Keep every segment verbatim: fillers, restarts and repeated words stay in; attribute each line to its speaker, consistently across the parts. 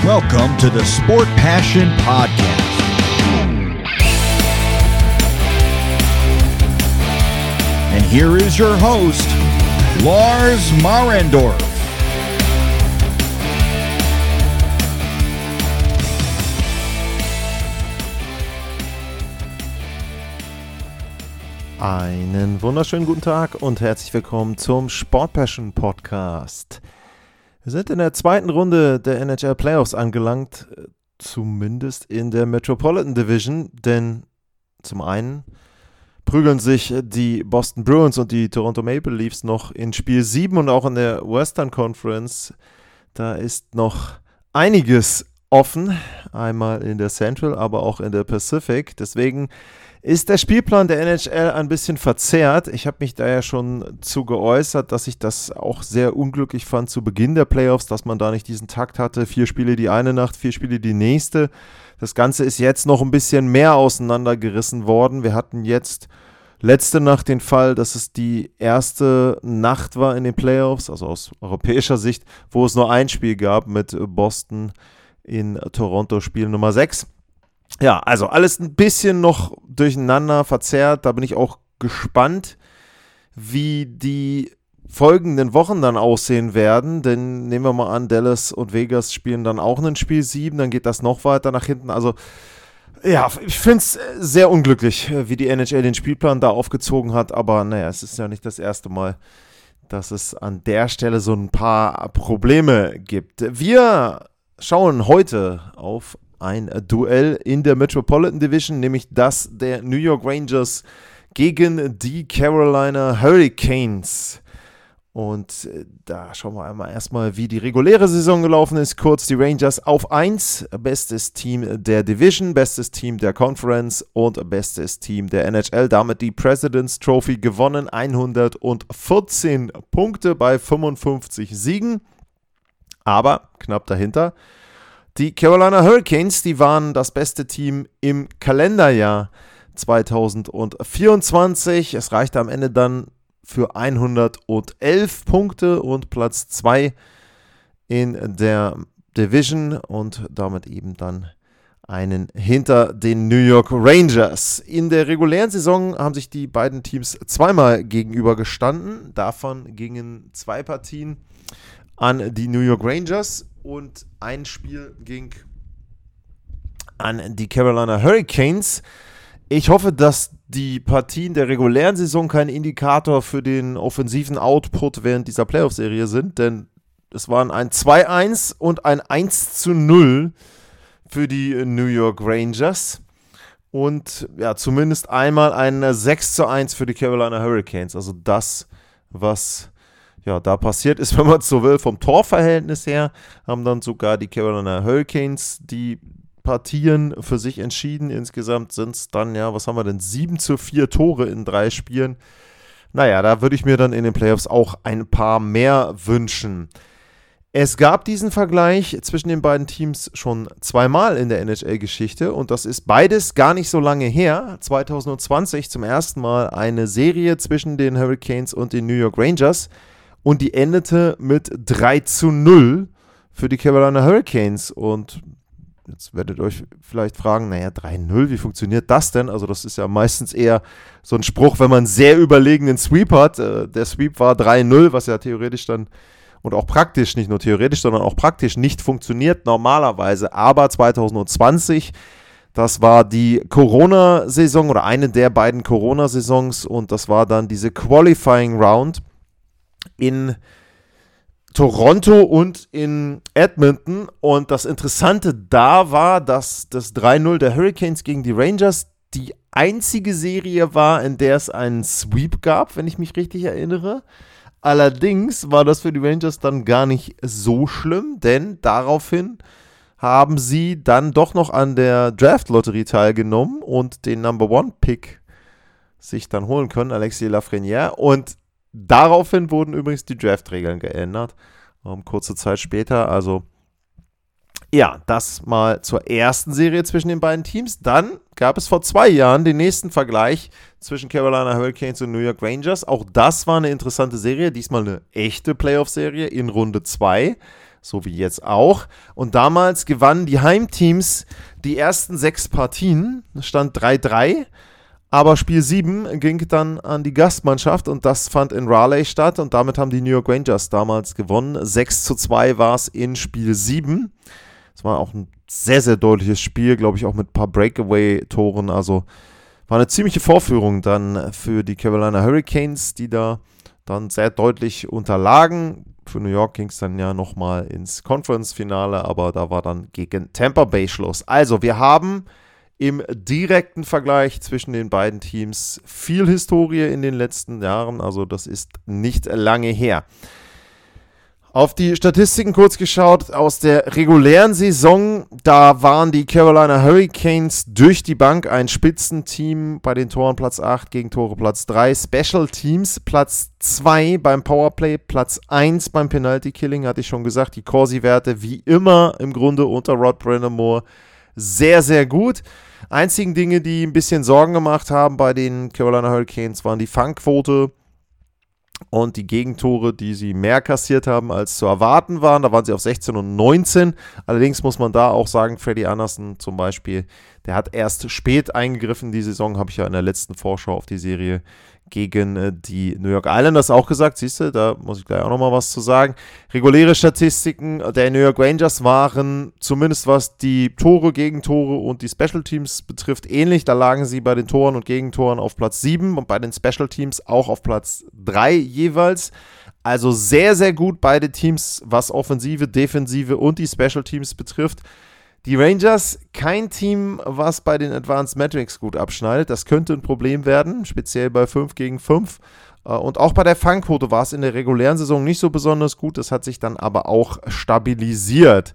Speaker 1: Welcome to the Sport Passion Podcast. And here is your host, Lars Marendorf.
Speaker 2: Einen wunderschönen guten Tag und herzlich willkommen zum Sport Passion Podcast. Wir sind in der zweiten Runde der N H L Playoffs angelangt, zumindest in der Metropolitan Division, denn zum einen prügeln sich die Boston Bruins und die Toronto Maple Leafs noch in Spiel sieben und auch in der Western Conference. Da ist noch einiges offen, einmal in der Central, aber auch in der Pacific. Deswegen ist der Spielplan der N H L ein bisschen verzerrt. Ich habe mich da ja schon zu geäußert, dass ich das auch sehr unglücklich fand zu Beginn der Playoffs, dass man da nicht diesen Takt hatte. Vier Spiele die eine Nacht, vier Spiele die nächste. Das Ganze ist jetzt noch ein bisschen mehr auseinandergerissen worden. Wir hatten jetzt letzte Nacht den Fall, dass es die erste Nacht war in den Playoffs, also aus europäischer Sicht, wo es nur ein Spiel gab mit Boston in Toronto, Spiel Nummer sechs. Ja, also alles ein bisschen noch durcheinander, verzerrt. Da bin ich auch gespannt, wie die folgenden Wochen dann aussehen werden. Denn nehmen wir mal an, Dallas und Vegas spielen dann auch ein Spiel sieben. Dann geht das noch weiter nach hinten. Also ja, ich finde es sehr unglücklich, wie die N H L den Spielplan da aufgezogen hat. Aber naja, es ist ja nicht das erste Mal, dass es an der Stelle so ein paar Probleme gibt. Wir schauen heute auf ein Duell in der Metropolitan Division, nämlich das der New York Rangers gegen die Carolina Hurricanes. Und da schauen wir einmal erstmal, wie die reguläre Saison gelaufen ist. Kurz die Rangers auf eins, bestes Team der Division, bestes Team der Conference und bestes Team der N H L. Damit die President's Trophy gewonnen, hundertvierzehn Punkte bei fünfundfünfzig Siegen, aber knapp dahinter die Carolina Hurricanes, die waren das beste Team im Kalenderjahr zweitausendvierundzwanzig. Es reichte am Ende dann für hundertelf Punkte und Platz zwei in der Division und damit eben dann einen hinter den New York Rangers. In der regulären Saison haben sich die beiden Teams zweimal gegenübergestanden. Davon gingen zwei Partien an die New York Rangers und ein Spiel ging an die Carolina Hurricanes. Ich hoffe, dass die Partien der regulären Saison kein Indikator für den offensiven Output während dieser Playoff-Serie sind, denn es waren ein zwei eins und ein eins zu null für die New York Rangers und ja, zumindest einmal ein sechs zu eins für die Carolina Hurricanes. Also das, was ja, da passiert ist, wenn man es so will, vom Torverhältnis her, haben dann sogar die Carolina Hurricanes die Partien für sich entschieden. Insgesamt sind es dann, ja, was haben wir denn, sieben zu vier Tore in drei Spielen. Naja, da würde ich mir dann in den Playoffs auch ein paar mehr wünschen. Es gab diesen Vergleich zwischen den beiden Teams schon zweimal in der N H L-Geschichte und das ist beides gar nicht so lange her. zwanzig zwanzig zum ersten Mal eine Serie zwischen den Hurricanes und den New York Rangers. Und die endete mit drei zu null für die Carolina Hurricanes. Und jetzt werdet ihr euch vielleicht fragen, naja, drei null, wie funktioniert das denn? Also das ist ja meistens eher so ein Spruch, wenn man sehr überlegenen Sweep hat. Der Sweep war drei null, was ja theoretisch dann und auch praktisch, nicht nur theoretisch, sondern auch praktisch nicht funktioniert normalerweise. Aber zwanzig zwanzig, das war die Corona-Saison oder eine der beiden Corona-Saisons und das war dann diese Qualifying Round in Toronto und in Edmonton. Und das Interessante da war, dass das drei null der Hurricanes gegen die Rangers die einzige Serie war, in der es einen Sweep gab, wenn ich mich richtig erinnere. Allerdings war das für die Rangers dann gar nicht so schlimm, denn daraufhin haben sie dann doch noch an der Draft-Lotterie teilgenommen und den Number-One-Pick sich dann holen können, Alexis Lafrenière. Und daraufhin wurden übrigens die Draft-Regeln geändert, um, kurze Zeit später. Also ja, das mal zur ersten Serie zwischen den beiden Teams. Dann gab es vor zwei Jahren den nächsten Vergleich zwischen Carolina Hurricanes und New York Rangers. Auch das war eine interessante Serie, diesmal eine echte Playoff-Serie in Runde zwei. so wie jetzt auch. Und damals gewannen die Heimteams die ersten sechs Partien, stand drei drei. Aber Spiel sieben ging dann an die Gastmannschaft und das fand in Raleigh statt und damit haben die New York Rangers damals gewonnen. sechs zu zwei war es in Spiel sieben. Es war auch ein sehr, sehr deutliches Spiel, glaube ich, auch mit ein paar Breakaway-Toren. Also war eine ziemliche Vorführung dann für die Carolina Hurricanes, die da dann sehr deutlich unterlagen. Für New York ging es dann ja nochmal ins Conference-Finale, aber da war dann gegen Tampa Bay Schluss. Also wir haben im direkten Vergleich zwischen den beiden Teams viel Historie in den letzten Jahren, also das ist nicht lange her. Auf die Statistiken kurz geschaut, aus der regulären Saison, da waren die Carolina Hurricanes durch die Bank ein Spitzenteam, bei den Toren Platz acht, Gegentore Platz drei, Special Teams Platz zwei beim Powerplay, Platz eins beim Penalty Killing, hatte ich schon gesagt, die Corsi-Werte wie immer im Grunde unter Rod Brind'Amour sehr, sehr gut. Einzigen Dinge, die ein bisschen Sorgen gemacht haben bei den Carolina Hurricanes, waren die Fangquote und die Gegentore, die sie mehr kassiert haben, als zu erwarten waren. Da waren sie auf sechzehn und neunzehn. Allerdings muss man da auch sagen, Freddie Andersen zum Beispiel, der hat erst spät eingegriffen. Die Saison habe ich ja in der letzten Vorschau auf die Serie gegen äh, die New York Islanders auch gesagt. Siehst du, da muss ich gleich auch nochmal was zu sagen. Reguläre Statistiken der New York Rangers waren, zumindest was die Tore, Gegentore und die Special Teams betrifft, ähnlich. Da lagen sie bei den Toren und Gegentoren auf Platz sieben und bei den Special Teams auch auf Platz drei jeweils. Also sehr, sehr gut beide Teams, was Offensive, Defensive und die Special Teams betrifft. Die Rangers, kein Team, was bei den Advanced Metrics gut abschneidet. Das könnte ein Problem werden, speziell bei fünf gegen fünf. Und auch bei der Fangquote war es in der regulären Saison nicht so besonders gut. Das hat sich dann aber auch stabilisiert.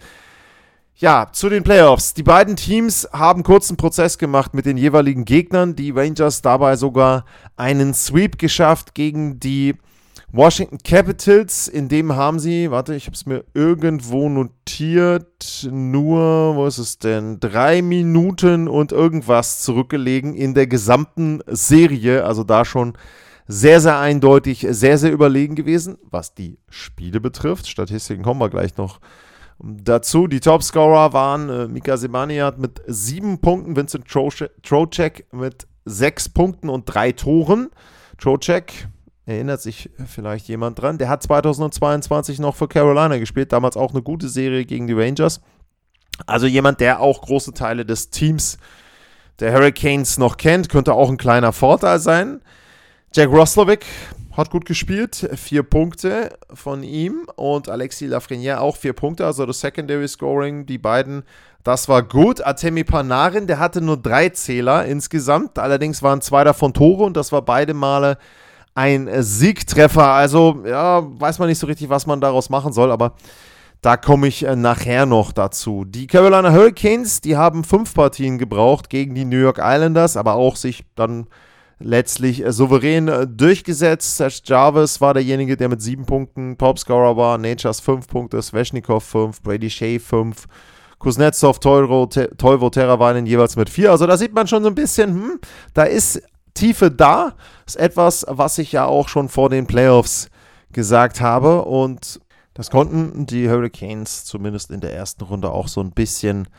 Speaker 2: Ja, zu den Playoffs. Die beiden Teams haben kurzen Prozess gemacht mit den jeweiligen Gegnern. Die Rangers dabei sogar einen Sweep geschafft gegen die Washington Capitals, in dem haben sie, warte, ich habe es mir irgendwo notiert, nur, wo ist es denn, drei Minuten und irgendwas zurückgelegen in der gesamten Serie, also da schon sehr, sehr eindeutig, sehr, sehr überlegen gewesen, was die Spiele betrifft. Statistiken kommen wir gleich noch dazu. Die Topscorer waren äh, Mika Zibanejad mit sieben Punkten, Vincent Trocheck mit sechs Punkten und drei Toren. Trocheck, erinnert sich vielleicht jemand dran, der hat zweitausendzweiundzwanzig noch für Carolina gespielt, damals auch eine gute Serie gegen die Rangers. Also jemand, der auch große Teile des Teams der Hurricanes noch kennt, könnte auch ein kleiner Vorteil sein. Jack Roslovic hat gut gespielt, vier Punkte von ihm und Alexis Lafrenière auch vier Punkte, also das Secondary Scoring, die beiden, das war gut. Artemi Panarin, der hatte nur drei Zähler insgesamt, allerdings waren zwei davon Tore und das war beide Male ein Siegtreffer, also ja, weiß man nicht so richtig, was man daraus machen soll, aber da komme ich äh, nachher noch dazu. Die Carolina Hurricanes, die haben fünf Partien gebraucht gegen die New York Islanders, aber auch sich dann letztlich äh, souverän äh, durchgesetzt. Serge Jarvis war derjenige, der mit sieben Punkten Topscorer war, Natchez fünf Punkte, Svechnikov fünf, Brady Shea fünf, Kuznetsov, Teuvo, Te- Teuvo Teravainen jeweils mit vier. Also da sieht man schon so ein bisschen, hm, da ist Tiefe da, ist etwas, was ich ja auch schon vor den Playoffs gesagt habe und das konnten die Hurricanes zumindest in der ersten Runde auch so ein bisschen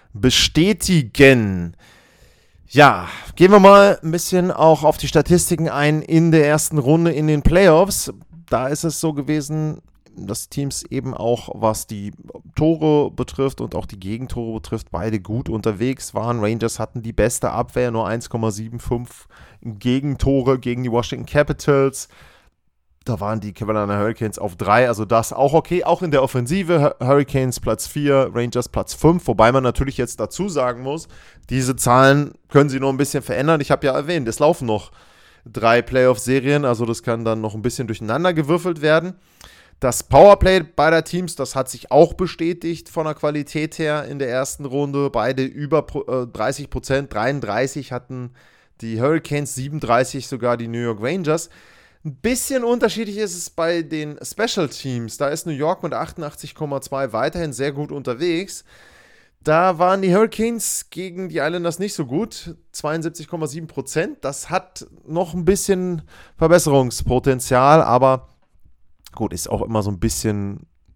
Speaker 2: bestätigen. Ja, gehen wir mal ein bisschen auch auf die Statistiken ein in der ersten Runde in den Playoffs. Da ist es so gewesen, dass Teams eben auch, was die Tore betrifft und auch die Gegentore betrifft, beide gut unterwegs waren. Rangers hatten die beste Abwehr, nur eins Komma fünfundsiebzig Gegentore gegen die Washington Capitals. Da waren die Carolina Hurricanes auf drei, also das auch okay. Auch in der Offensive, Hurricanes Platz vier, Rangers Platz fünf, wobei man natürlich jetzt dazu sagen muss, diese Zahlen können sie noch ein bisschen verändern. Ich habe ja erwähnt, es laufen noch drei Playoff-Serien, also das kann dann noch ein bisschen durcheinander gewürfelt werden. Das Powerplay beider Teams, das hat sich auch bestätigt von der Qualität her in der ersten Runde. Beide über äh, dreißig Prozent, dreiunddreißig hatten die Hurricanes, siebenunddreißig sogar die New York Rangers. Ein bisschen unterschiedlich ist es bei den Special Teams. Da ist New York mit achtundachtzig Komma zwei weiterhin sehr gut unterwegs. Da waren die Hurricanes gegen die Islanders nicht so gut, zweiundsiebzig Komma sieben Prozent. Das hat noch ein bisschen Verbesserungspotenzial, aber gut, ist auch immer so ein bisschen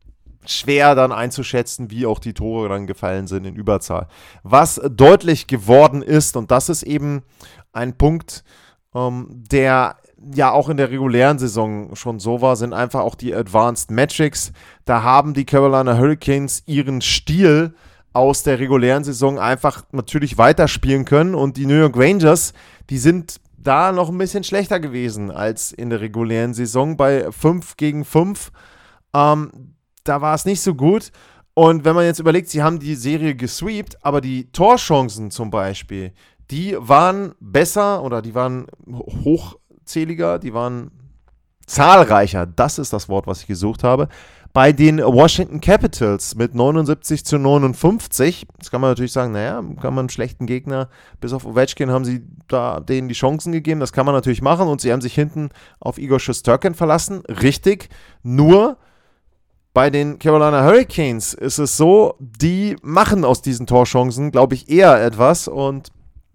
Speaker 2: schwer dann einzuschätzen, wie auch die Tore dann gefallen sind in Überzahl. Was deutlich geworden ist, und das ist eben ein Punkt, ähm, der ja auch in der regulären Saison schon so war, sind einfach auch die Advanced Metrics. Da haben die Carolina Hurricanes ihren Stil aus der regulären Saison einfach natürlich weiterspielen können, und die New York Rangers, die sind da noch ein bisschen schlechter gewesen als in der regulären Saison bei fünf gegen fünf. Ähm, da war es nicht so gut. Und wenn man jetzt überlegt, sie haben die Serie gesweept, aber die Torchancen zum Beispiel, die waren besser oder die waren hochzähliger, die waren zahlreicher. Das ist das Wort, was ich gesucht habe. Bei den Washington Capitals mit neunundsiebzig zu neunundfünfzig, das kann man natürlich sagen, naja, kann man einen schlechten Gegner, bis auf Ovechkin haben sie da denen die Chancen gegeben, das kann man natürlich machen, und sie haben sich hinten auf Igor Shesterkin verlassen, richtig, nur bei den Carolina Hurricanes ist es so, die machen aus diesen Torchancen, glaube ich, eher etwas, und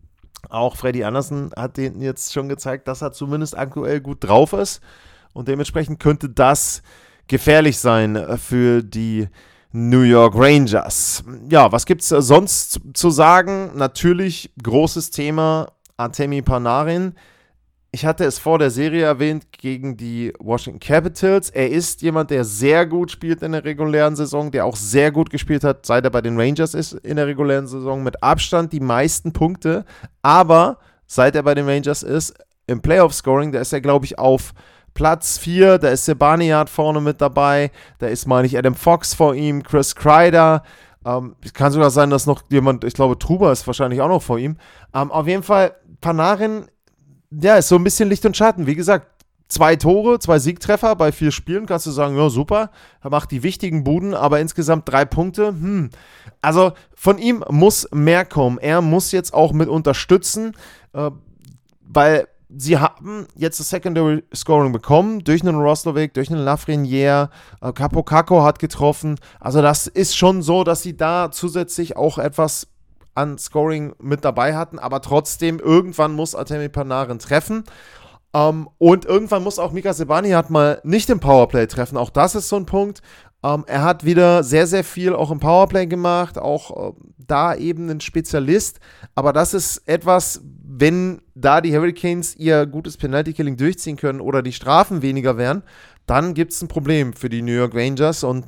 Speaker 2: auch Freddie Andersen hat denen jetzt schon gezeigt, dass er zumindest aktuell gut drauf ist, und dementsprechend könnte das gefährlich sein für die New York Rangers. Ja, was gibt es sonst zu sagen? Natürlich großes Thema Artemi Panarin. Ich hatte es vor der Serie erwähnt gegen die Washington Capitals. Er ist jemand, der sehr gut spielt in der regulären Saison, der auch sehr gut gespielt hat, seit er bei den Rangers ist in der regulären Saison. Mit Abstand die meisten Punkte. Aber seit er bei den Rangers ist, im Playoff-Scoring, da ist er, glaube ich, auf Platz vier, da ist Zibanejad vorne mit dabei, da ist, meine ich, Adam Fox vor ihm, Chris Kreider, ähm, es kann sogar sein, dass noch jemand, ich glaube, Truba ist wahrscheinlich auch noch vor ihm. Ähm, auf jeden Fall, Panarin, ja, ist so ein bisschen Licht und Schatten. Wie gesagt, zwei Tore, zwei Siegtreffer bei vier Spielen, kannst du sagen, ja, super, er macht die wichtigen Buden, aber insgesamt drei Punkte, hm. Also, von ihm muss mehr kommen. Er muss jetzt auch mit unterstützen, äh, weil sie haben jetzt das Secondary Scoring bekommen, durch einen Roslovic, durch einen Lafreniere, äh, Capo Caco hat getroffen. Also das ist schon so, dass sie da zusätzlich auch etwas an Scoring mit dabei hatten, aber trotzdem, irgendwann muss Artemi Panarin treffen. Ähm, und irgendwann muss auch Mika Zibanejad mal nicht im Powerplay treffen. Auch das ist so ein Punkt. Ähm, er hat wieder sehr, sehr viel auch im Powerplay gemacht, auch äh, da eben ein Spezialist. Aber das ist etwas, wenn da die Hurricanes ihr gutes Penalty-Killing durchziehen können oder die Strafen weniger wären, dann gibt es ein Problem für die New York Rangers, und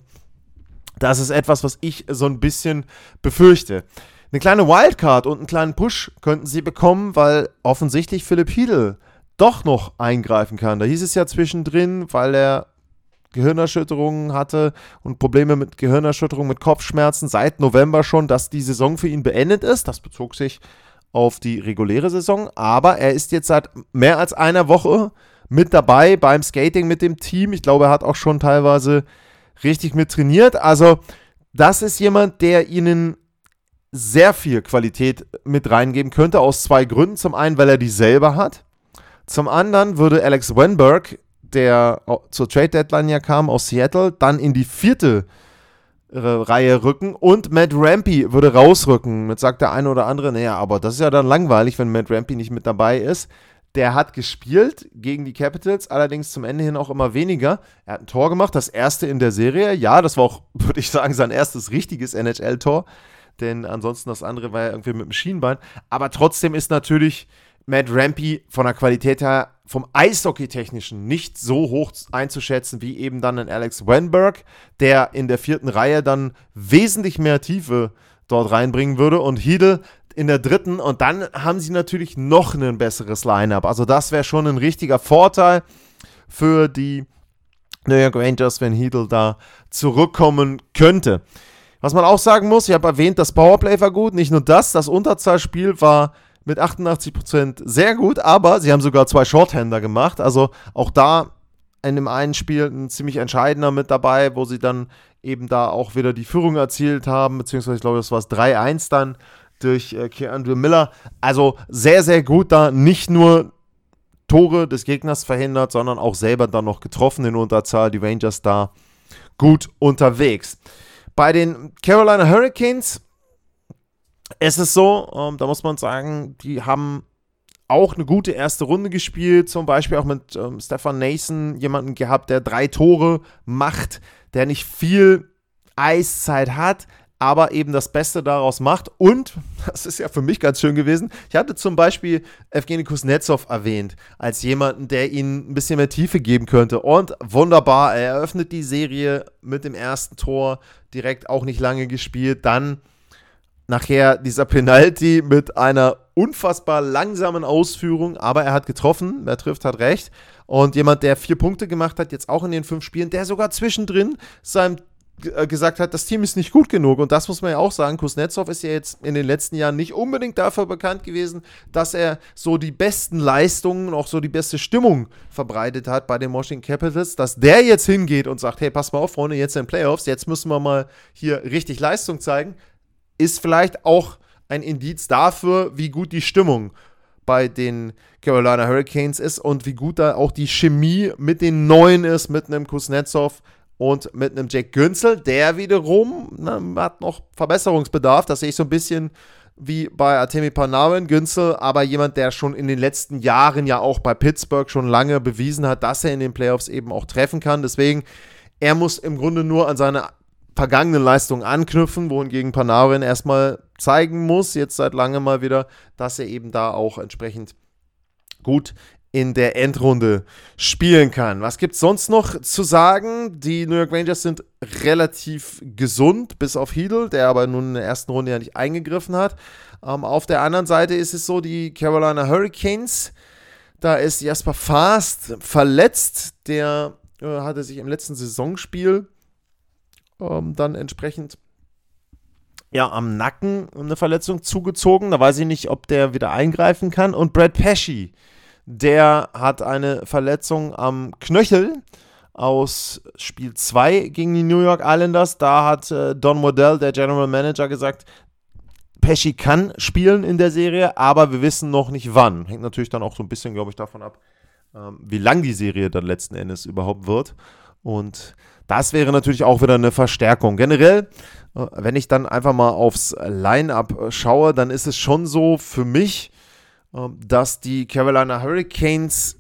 Speaker 2: das ist etwas, was ich so ein bisschen befürchte. Eine kleine Wildcard und einen kleinen Push könnten sie bekommen, weil offensichtlich Philipp Chytil doch noch eingreifen kann. Da hieß es ja zwischendrin, weil er Gehirnerschütterungen hatte und Probleme mit Gehirnerschütterungen, mit Kopfschmerzen seit November schon, dass die Saison für ihn beendet ist. Das bezog sich auf die reguläre Saison, aber er ist jetzt seit mehr als einer Woche mit dabei beim Skating mit dem Team. Ich glaube, er hat auch schon teilweise richtig mit trainiert. Also das ist jemand, der ihnen sehr viel Qualität mit reingeben könnte, aus zwei Gründen. Zum einen, weil er die selber hat. Zum anderen würde Alex Wennberg, der zur Trade-Deadline ja kam aus Seattle, dann in die vierte Reihe rücken, und Matt Rampy würde rausrücken. Mit sagt der eine oder andere, naja, aber das ist ja dann langweilig, wenn Matt Rampy nicht mit dabei ist. Der hat gespielt gegen die Capitals, allerdings zum Ende hin auch immer weniger. Er hat ein Tor gemacht, das erste in der Serie. Ja, das war auch, würde ich sagen, sein erstes richtiges N H L-Tor, denn ansonsten das andere war ja irgendwie mit dem Schienbein. Aber trotzdem ist natürlich Matt Rampy von der Qualität her, vom Eishockey-Technischen nicht so hoch einzuschätzen wie eben dann ein Alex Wennberg, der in der vierten Reihe dann wesentlich mehr Tiefe dort reinbringen würde, und Chytil in der dritten, und dann haben sie natürlich noch ein besseres Line-Up. Also das wäre schon ein richtiger Vorteil für die New York Rangers, wenn Chytil da zurückkommen könnte. Was man auch sagen muss, ich habe erwähnt, das Powerplay war gut, nicht nur das, das Unterzahlspiel war mit achtundachtzig Prozent sehr gut, aber sie haben sogar zwei Shorthander gemacht, also auch da in dem einen Spiel ein ziemlich entscheidender mit dabei, wo sie dann eben da auch wieder die Führung erzielt haben, beziehungsweise ich glaube, das war es drei eins dann durch äh, K'Andre Miller. Also sehr, sehr gut da, nicht nur Tore des Gegners verhindert, sondern auch selber dann noch getroffen in Unterzahl. Die Rangers da gut unterwegs. Bei den Carolina Hurricanes ist es so, ähm, da muss man sagen, die haben auch eine gute erste Runde gespielt, zum Beispiel auch mit ähm, Stefan Nason, jemanden gehabt, der drei Tore macht, der nicht viel Eiszeit hat, aber eben das Beste daraus macht. Und, das ist ja für mich ganz schön gewesen, ich hatte zum Beispiel Evgeny Kuznetsov erwähnt, als jemanden, der ihnen ein bisschen mehr Tiefe geben könnte. Und wunderbar, er eröffnet die Serie mit dem ersten Tor, direkt auch nicht lange gespielt. Dann nachher dieser Penalty mit einer unfassbar langsamen Ausführung, aber er hat getroffen, wer trifft, hat recht. Und jemand, der vier Punkte gemacht hat, jetzt auch in den fünf Spielen, der sogar zwischendrin seinem gesagt hat, das Team ist nicht gut genug. Und das muss man ja auch sagen. Kuznetsov ist ja jetzt in den letzten Jahren nicht unbedingt dafür bekannt gewesen, dass er so die besten Leistungen, auch so die beste Stimmung verbreitet hat bei den Washington Capitals. Dass der jetzt hingeht und sagt, hey, pass mal auf, Freunde, jetzt in den Playoffs, jetzt müssen wir mal hier richtig Leistung zeigen, ist vielleicht auch ein Indiz dafür, wie gut die Stimmung bei den Carolina Hurricanes ist und wie gut da auch die Chemie mit den Neuen ist, mit einem Kuznetsov und mit einem Jack Günsel, der wiederum na, hat noch Verbesserungsbedarf. Das sehe ich so ein bisschen wie bei Artemi Panarin, Günsel, aber jemand, der schon in den letzten Jahren ja auch bei Pittsburgh schon lange bewiesen hat, dass er in den Playoffs eben auch treffen kann. Deswegen, er muss im Grunde nur an seine vergangenen Leistungen anknüpfen, wohingegen Panarin erstmal zeigen muss, jetzt seit langem mal wieder, dass er eben da auch entsprechend gut in der Endrunde spielen kann. Was gibt es sonst noch zu sagen? Die New York Rangers sind relativ gesund, bis auf Hedl, der aber nun in der ersten Runde ja nicht eingegriffen hat. Ähm, auf der anderen Seite ist es so, die Carolina Hurricanes, da ist Jasper Fast verletzt, der äh, hatte sich im letzten Saisonspiel ähm, dann entsprechend ja, am Nacken eine Verletzung zugezogen. Da weiß ich nicht, ob der wieder eingreifen kann. Und Brad Pesce, der hat eine Verletzung am Knöchel aus Spiel zwei gegen die New York Islanders. Da hat äh, Don Waddell, der General Manager, gesagt, Pesce kann spielen in der Serie, aber wir wissen noch nicht wann. Hängt natürlich dann auch so ein bisschen, glaube ich, davon ab, ähm, wie lang die Serie dann letzten Endes überhaupt wird. Und das wäre natürlich auch wieder eine Verstärkung. Generell, äh, wenn ich dann einfach mal aufs Line-Up schaue, dann ist es schon so für mich, dass die Carolina Hurricanes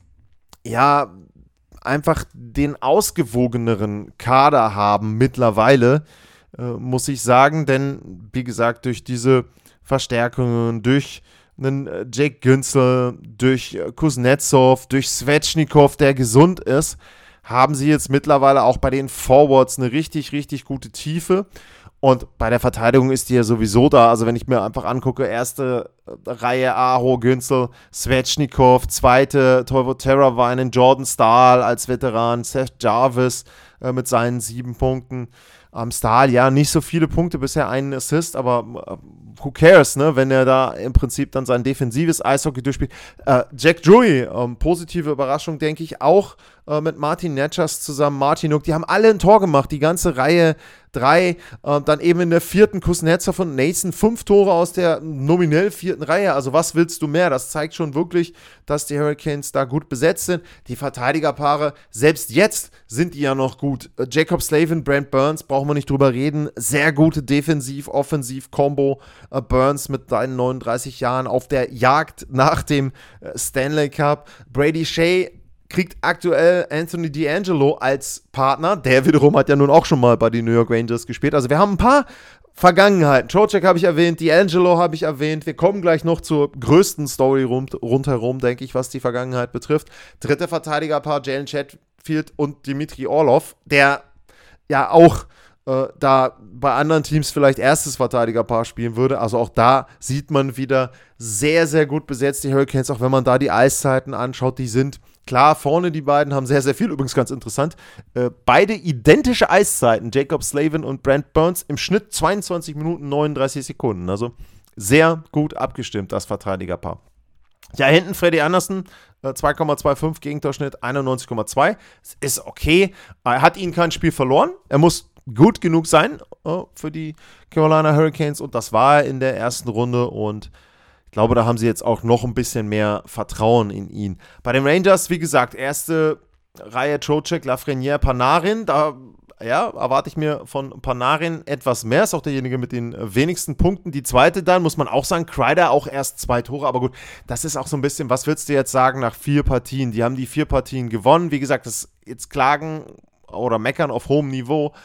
Speaker 2: ja einfach den ausgewogeneren Kader haben mittlerweile, äh, muss ich sagen, denn wie gesagt, durch diese Verstärkungen, durch einen Jake Günsel, durch Kuznetsov, durch Svechnikov, der gesund ist, haben sie jetzt mittlerweile auch bei den Forwards eine richtig, richtig gute Tiefe. Und bei der Verteidigung ist die ja sowieso da. Also wenn ich mir einfach angucke, erste Reihe Aho, Günsel, Svechnikov, zweite Teuvo Teravainen, Jordan Staal als Veteran, Seth Jarvis äh, mit seinen sieben Punkten. Am Staal, ja, nicht so viele Punkte, bisher einen Assist, aber äh, who cares, ne, wenn er da im Prinzip dann sein defensives Eishockey durchspielt. Äh, Jack Drury, ähm, positive Überraschung, denke ich, auch äh, mit Martin Netschas zusammen, Martinuk, die haben alle ein Tor gemacht, die ganze Reihe drei, äh, dann eben in der vierten Kuznetsov und Nathan, fünf Tore aus der nominell vierten Reihe, also was willst du mehr? Das zeigt schon wirklich, dass die Hurricanes da gut besetzt sind. Die Verteidigerpaare, selbst jetzt sind die ja noch gut. Äh, Jacob Slavin, Brent Burns, brauchen wir nicht drüber reden, sehr gute Defensiv-Offensiv-Kombo. Äh, Burns mit seinen neununddreißig Jahren auf der Jagd nach dem äh, Stanley Cup. Brady Shea kriegt aktuell Anthony D'Angelo als Partner. Der wiederum hat ja nun auch schon mal bei den New York Rangers gespielt. Also wir haben ein paar Vergangenheiten. Trocheck habe ich erwähnt, D'Angelo habe ich erwähnt. Wir kommen gleich noch zur größten Story rund, rundherum, denke ich, was die Vergangenheit betrifft. Dritte Verteidigerpaar, Jalen Chatfield und Dmitri Orlov, der ja auch äh, da bei anderen Teams vielleicht erstes Verteidigerpaar spielen würde. Also auch da sieht man wieder sehr, sehr gut besetzt die Hurricanes, auch wenn man da die Eiszeiten anschaut, die sind klar, vorne die beiden haben sehr, sehr viel. Übrigens ganz interessant, äh, beide identische Eiszeiten, Jacob Slavin und Brent Burns, im Schnitt zweiundzwanzig Minuten neununddreißig Sekunden. Also sehr gut abgestimmt, das Verteidigerpaar. Ja, hinten Freddy Andersen, äh, zwei Komma fünfundzwanzig, Gegentorschnitt einundneunzig Komma zwei. Ist okay. Er hat ihnen kein Spiel verloren. Er muss gut genug sein äh, für die Carolina Hurricanes und das war er in der ersten Runde und ich glaube, da haben sie jetzt auch noch ein bisschen mehr Vertrauen in ihn. Bei den Rangers, wie gesagt, erste Reihe Trocheck, Lafreniere, Panarin. Da ja, erwarte ich mir von Panarin etwas mehr. Ist auch derjenige mit den wenigsten Punkten. Die zweite dann, muss man auch sagen, Kreider auch erst zwei Tore. Aber gut, das ist auch so ein bisschen, was würdest du jetzt sagen nach vier Partien? Die haben die vier Partien gewonnen. Wie gesagt, das jetzt klagen oder meckern auf hohem Niveau.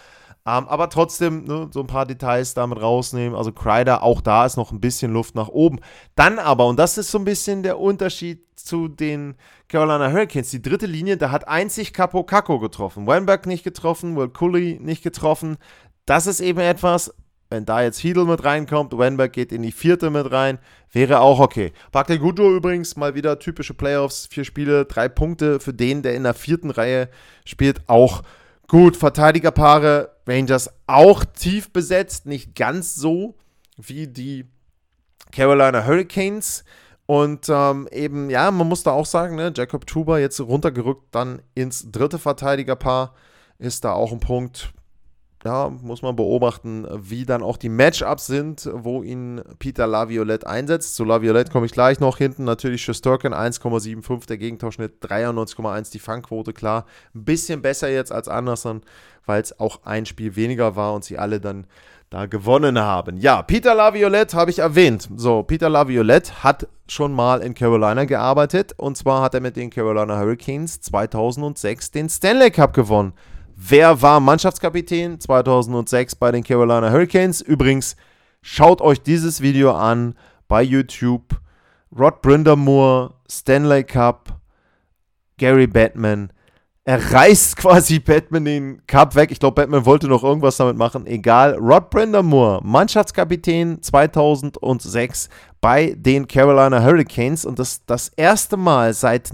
Speaker 2: Ähm, aber trotzdem ne, so ein paar Details damit rausnehmen. Also Kreider, auch da ist noch ein bisschen Luft nach oben. Dann aber, und das ist so ein bisschen der Unterschied zu den Carolina Hurricanes, die dritte Linie, da hat einzig Capo Caco getroffen. Weinberg nicht getroffen, Will Cully nicht getroffen. Das ist eben etwas, wenn da jetzt Hedl mit reinkommt, Weinberg geht in die vierte mit rein, wäre auch okay. Bakhtiari übrigens mal wieder typische Playoffs, vier Spiele, drei Punkte für den, der in der vierten Reihe spielt, auch gut. Verteidigerpaare, Rangers auch tief besetzt, nicht ganz so wie die Carolina Hurricanes. Und ähm, eben, ja, man muss da auch sagen, ne, Jacob Trouba jetzt runtergerückt dann ins dritte Verteidigerpaar, ist da auch ein Punkt. Ja, muss man beobachten, wie dann auch die Matchups sind, wo ihn Peter Laviolette einsetzt. Zu Laviolette komme ich gleich noch hinten. Natürlich Shesterkin eins Komma fünfundsiebzig, der Gegentorschnitt dreiundneunzig Komma eins, die Fangquote, klar. Ein bisschen besser jetzt als Anderson, weil es auch ein Spiel weniger war und sie alle dann da gewonnen haben. Ja, Peter Laviolette habe ich erwähnt. So, Peter Laviolette hat schon mal in Carolina gearbeitet und zwar hat er mit den Carolina Hurricanes zweitausendsechs den Stanley Cup gewonnen. Wer war Mannschaftskapitän zweitausendsechs bei den Carolina Hurricanes? Übrigens, schaut euch dieses Video an bei YouTube. Rod Brind'Amour, Stanley Cup, Gary Bettman. Er reißt quasi Bettman den Cup weg. Ich glaube, Bettman wollte noch irgendwas damit machen. Egal. Rod Brind'Amour, Mannschaftskapitän zweitausendsechs bei den Carolina Hurricanes. Und das das erste Mal seit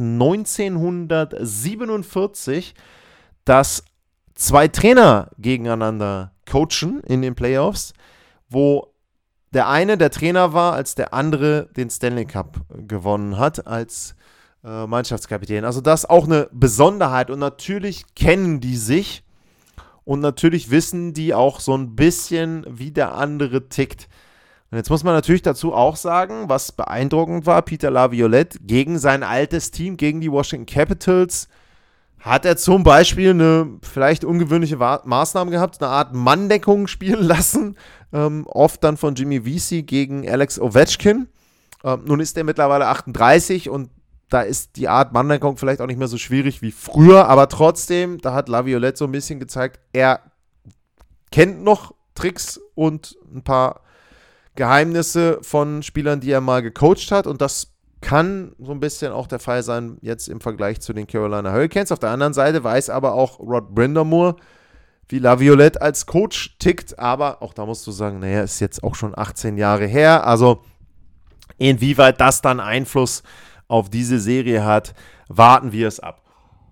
Speaker 2: neunzehnhundertsiebenundvierzig, dass zwei Trainer gegeneinander coachen in den Playoffs, wo der eine der Trainer war, als der andere den Stanley Cup gewonnen hat als äh, Mannschaftskapitän. Also das ist auch eine Besonderheit und natürlich kennen die sich und natürlich wissen die auch so ein bisschen, wie der andere tickt. Und jetzt muss man natürlich dazu auch sagen, was beeindruckend war, Peter Laviolette gegen sein altes Team, gegen die Washington Capitals, hat er zum Beispiel eine vielleicht ungewöhnliche Wa- Maßnahme gehabt, eine Art Manndeckung spielen lassen, ähm, oft dann von Jimmy Vesey gegen Alex Ovechkin. Ähm, nun ist er mittlerweile achtunddreißig und da ist die Art Manndeckung vielleicht auch nicht mehr so schwierig wie früher, aber trotzdem, da hat Laviolette so ein bisschen gezeigt, er kennt noch Tricks und ein paar Geheimnisse von Spielern, die er mal gecoacht hat und das kann so ein bisschen auch der Fall sein, jetzt im Vergleich zu den Carolina Hurricanes. Auf der anderen Seite weiß aber auch Rod Brind'Amour, wie Laviolette als Coach tickt, aber auch da musst du sagen, naja, ist jetzt auch schon achtzehn Jahre her, also inwieweit das dann Einfluss auf diese Serie hat, warten wir es ab.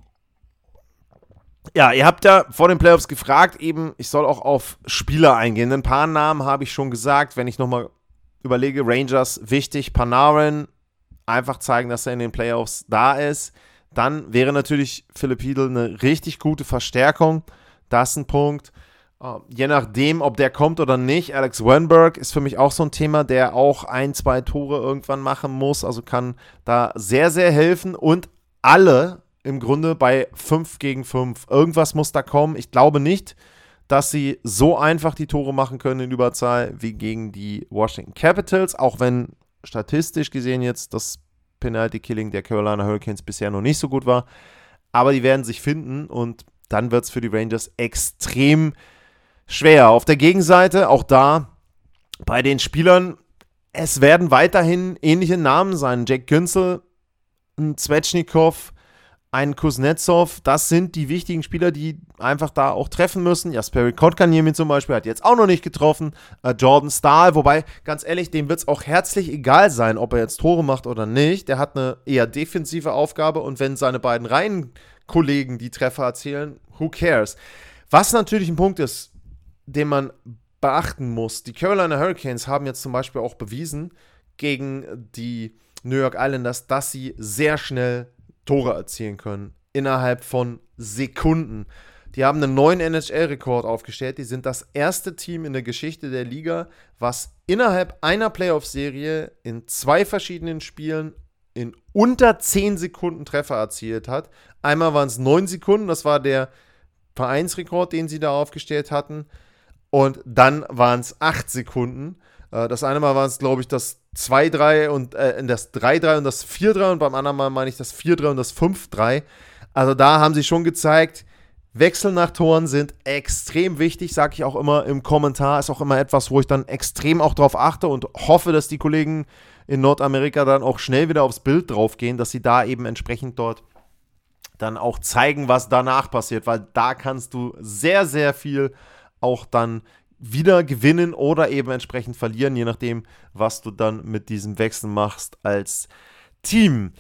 Speaker 2: Ja, ihr habt ja vor den Playoffs gefragt, eben, ich soll auch auf Spieler eingehen. Ein paar Namen habe ich schon gesagt, wenn ich nochmal überlege, Rangers wichtig, Panarin, einfach zeigen, dass er in den Playoffs da ist. Dann wäre natürlich Filip Chytil eine richtig gute Verstärkung. Das ist ein Punkt. Uh, je nachdem, ob der kommt oder nicht. Alex Weinberg ist für mich auch so ein Thema, der auch ein, zwei Tore irgendwann machen muss. Also kann da sehr, sehr helfen. Und alle im Grunde bei fünf gegen fünf. Irgendwas muss da kommen. Ich glaube nicht, dass sie so einfach die Tore machen können in Überzahl wie gegen die Washington Capitals. Auch wenn statistisch gesehen jetzt das Penalty-Killing der Carolina Hurricanes bisher noch nicht so gut war. Aber die werden sich finden und dann wird es für die Rangers extrem schwer. Auf der Gegenseite, auch da bei den Spielern, es werden weiterhin ähnliche Namen sein. Jack Günsel, ein Svechnikov, ein Kuznetsov, das sind die wichtigen Spieler, die einfach da auch treffen müssen. Jesperi Kotkaniemi zum Beispiel hat jetzt auch noch nicht getroffen. Äh, Jordan Staal, wobei, ganz ehrlich, dem wird es auch herzlich egal sein, ob er jetzt Tore macht oder nicht. Der hat eine eher defensive Aufgabe und wenn seine beiden Reihenkollegen die Treffer erzielen, who cares? Was natürlich ein Punkt ist, den man beachten muss. Die Carolina Hurricanes haben jetzt zum Beispiel auch bewiesen gegen die New York Islanders, dass sie sehr schnell Tore erzielen können, innerhalb von Sekunden. Die haben einen neuen N H L-Rekord aufgestellt. Die sind das erste Team in der Geschichte der Liga, was innerhalb einer Playoff-Serie in zwei verschiedenen Spielen in unter zehn Sekunden Treffer erzielt hat. Einmal waren es neun Sekunden, das war der Vereinsrekord, den sie da aufgestellt hatten. Und dann waren es acht Sekunden. Das eine Mal war es, glaube ich, das zwei drei und äh, das drei drei und das vier drei und beim anderen Mal meine ich das vier drei und das fünf drei. Also da haben sie schon gezeigt, Wechsel nach Toren sind extrem wichtig, sage ich auch immer im Kommentar. Ist auch immer etwas, wo ich dann extrem auch drauf achte und hoffe, dass die Kollegen in Nordamerika dann auch schnell wieder aufs Bild draufgehen, dass sie da eben entsprechend dort dann auch zeigen, was danach passiert, weil da kannst du sehr, sehr viel auch dann wieder gewinnen oder eben entsprechend verlieren, je nachdem, was du dann mit diesem Wechsel machst als Team.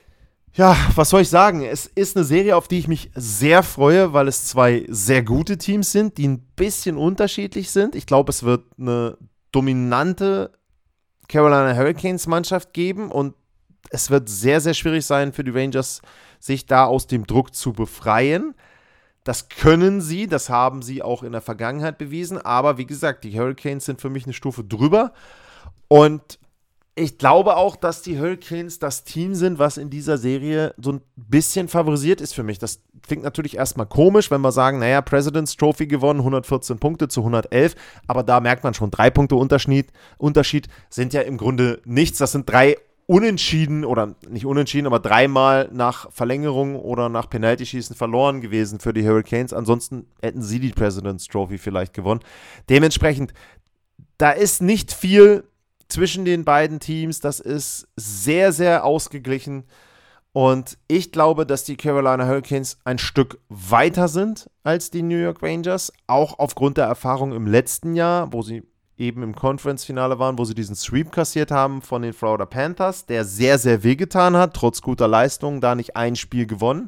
Speaker 2: Ja, was soll ich sagen? Es ist eine Serie, auf die ich mich sehr freue, weil es zwei sehr gute Teams sind, die ein bisschen unterschiedlich sind. Ich glaube, es wird eine dominante Carolina Hurricanes Mannschaft geben und es wird sehr, sehr schwierig sein für die Rangers, sich da aus dem Druck zu befreien. Das können sie, das haben sie auch in der Vergangenheit bewiesen, aber wie gesagt, die Hurricanes sind für mich eine Stufe drüber und ich glaube auch, dass die Hurricanes das Team sind, was in dieser Serie so ein bisschen favorisiert ist für mich. Das klingt natürlich erstmal komisch, wenn wir sagen, naja, President's Trophy gewonnen, hundertvierzehn Punkte zu hundertelf, aber da merkt man schon, drei Punkte Unterschied, Unterschied sind ja im Grunde nichts. Das sind drei Unentschieden oder nicht unentschieden, aber dreimal nach Verlängerung oder nach Penalty-Schießen verloren gewesen für die Hurricanes. Ansonsten hätten sie die President's Trophy vielleicht gewonnen. Dementsprechend, da ist nicht viel zwischen den beiden Teams, das ist sehr, sehr ausgeglichen und ich glaube, dass die Carolina Hurricanes ein Stück weiter sind als die New York Rangers, auch aufgrund der Erfahrung im letzten Jahr, wo sie eben im Conference-Finale waren, wo sie diesen Sweep kassiert haben von den Florida Panthers, der sehr, sehr wehgetan hat, trotz guter Leistung, da nicht ein Spiel gewonnen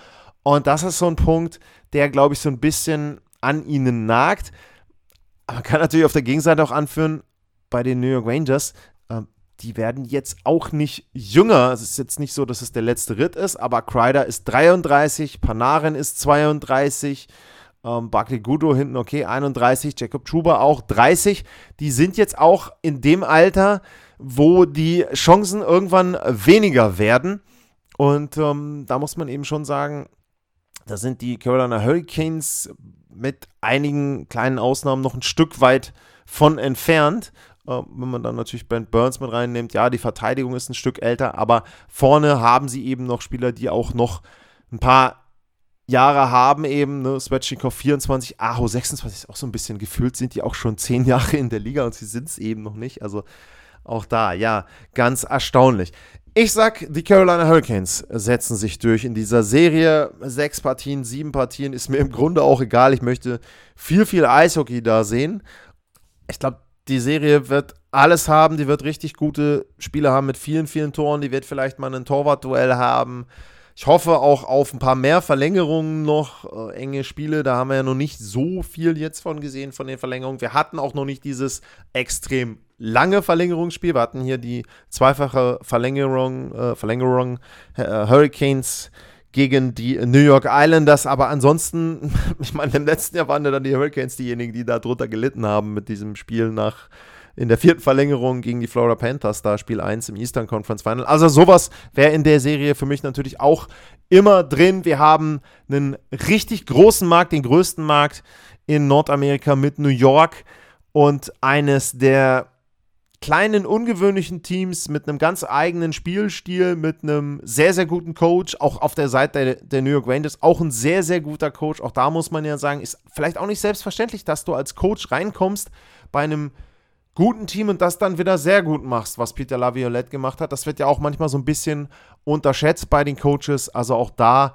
Speaker 2: und das ist so ein Punkt, der, glaube ich, so ein bisschen an ihnen nagt, aber man kann natürlich auf der Gegenseite auch anführen, bei den New York Rangers, äh, die werden jetzt auch nicht jünger. Es ist jetzt nicht so, dass es der letzte Ritt ist, aber Kreider ist dreiunddreißig, Panarin ist zweiunddreißig, ähm, Barclay Goodrow hinten okay, einunddreißig, Jacob Trouba auch dreißig. Die sind jetzt auch in dem Alter, wo die Chancen irgendwann weniger werden. Und ähm, da muss man eben schon sagen, da sind die Carolina Hurricanes mit einigen kleinen Ausnahmen noch ein Stück weit von entfernt. Wenn man dann natürlich Brent Burns mit reinnimmt, ja, die Verteidigung ist ein Stück älter, aber vorne haben sie eben noch Spieler, die auch noch ein paar Jahre haben eben, ne, Svechnikov vierundzwanzig, Aho sechsundzwanzig, ist auch so ein bisschen gefühlt, sind die auch schon zehn Jahre in der Liga und sie sind es eben noch nicht, also auch da, ja, ganz erstaunlich. Ich sag, die Carolina Hurricanes setzen sich durch in dieser Serie, sechs Partien, sieben Partien, ist mir im Grunde auch egal, ich möchte viel, viel Eishockey da sehen. Ich glaube, die Serie wird alles haben, die wird richtig gute Spiele haben mit vielen, vielen Toren, die wird vielleicht mal ein Torwartduell haben. Ich hoffe auch auf ein paar mehr Verlängerungen noch, äh, enge Spiele, da haben wir ja noch nicht so viel jetzt von gesehen, von den Verlängerungen. Wir hatten auch noch nicht dieses extrem lange Verlängerungsspiel, wir hatten hier die zweifache Verlängerung, äh, Verlängerung äh, Hurricanes gegen die New York Islanders, aber ansonsten, ich meine, im letzten Jahr waren ja dann die Hurricanes diejenigen, die da drunter gelitten haben mit diesem Spiel nach, in der vierten Verlängerung gegen die Florida Panthers, da Spiel eins im Eastern Conference Final. Also sowas wäre in der Serie für mich natürlich auch immer drin. Wir haben einen richtig großen Markt, den größten Markt in Nordamerika mit New York und eines der kleinen, ungewöhnlichen Teams mit einem ganz eigenen Spielstil, mit einem sehr, sehr guten Coach, auch auf der Seite der, der New York Rangers, auch ein sehr, sehr guter Coach. Auch da muss man ja sagen, ist vielleicht auch nicht selbstverständlich, dass du als Coach reinkommst bei einem guten Team und das dann wieder sehr gut machst, was Peter Laviolette gemacht hat. Das wird ja auch manchmal so ein bisschen unterschätzt bei den Coaches. Also auch da,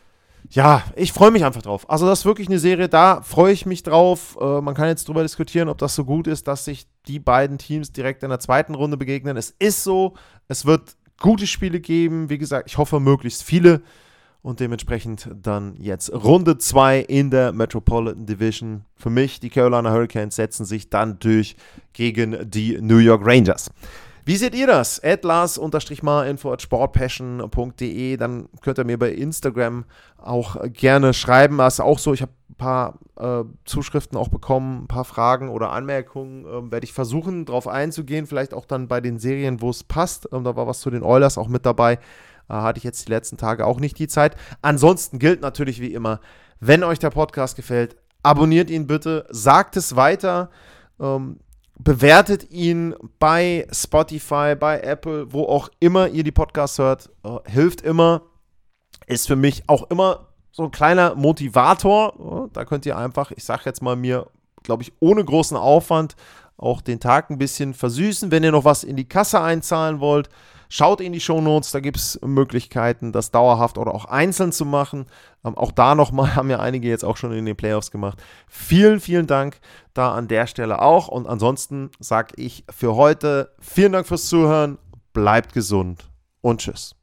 Speaker 2: ja, ich freue mich einfach drauf. Also das ist wirklich eine Serie, da freue ich mich drauf. Äh, man kann jetzt drüber diskutieren, ob das so gut ist, dass sich die beiden Teams direkt in der zweiten Runde begegnen. Es ist so, es wird gute Spiele geben. Wie gesagt, ich hoffe möglichst viele. Und dementsprechend dann jetzt Runde zwei in der Metropolitan Division. Für mich, die Carolina Hurricanes setzen sich dann durch gegen die New York Rangers. Wie seht ihr das? at Lars-Info at sportpassion punkt de. Dann könnt ihr mir bei Instagram auch gerne schreiben. Das ist auch so, ich habe ein paar äh, Zuschriften auch bekommen, ein paar Fragen oder Anmerkungen. Ähm, werde ich versuchen, drauf einzugehen. Vielleicht auch dann bei den Serien, wo es passt. Ähm, da war was zu den Oilers auch mit dabei. Äh, hatte ich jetzt die letzten Tage auch nicht die Zeit. Ansonsten gilt natürlich wie immer, wenn euch der Podcast gefällt, abonniert ihn bitte, sagt es weiter, ähm, bewertet ihn bei Spotify, bei Apple, wo auch immer ihr die Podcasts hört. Äh, hilft immer. Ist für mich auch immer so ein kleiner Motivator. Da könnt ihr einfach, ich sage jetzt mal mir, glaube ich, ohne großen Aufwand auch den Tag ein bisschen versüßen. Wenn ihr noch was in die Kasse einzahlen wollt, schaut in die Shownotes, da gibt es Möglichkeiten, das dauerhaft oder auch einzeln zu machen. Ähm, auch da nochmal haben ja einige jetzt auch schon in den Playoffs gemacht. Vielen, vielen Dank da an der Stelle auch. Und ansonsten sage ich für heute vielen Dank fürs Zuhören, bleibt gesund und tschüss.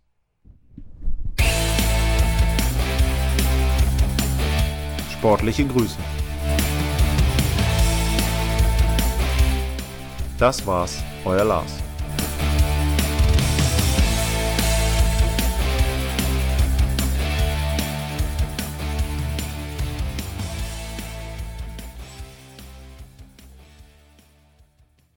Speaker 3: Sportliche Grüße. Das war's, euer Lars.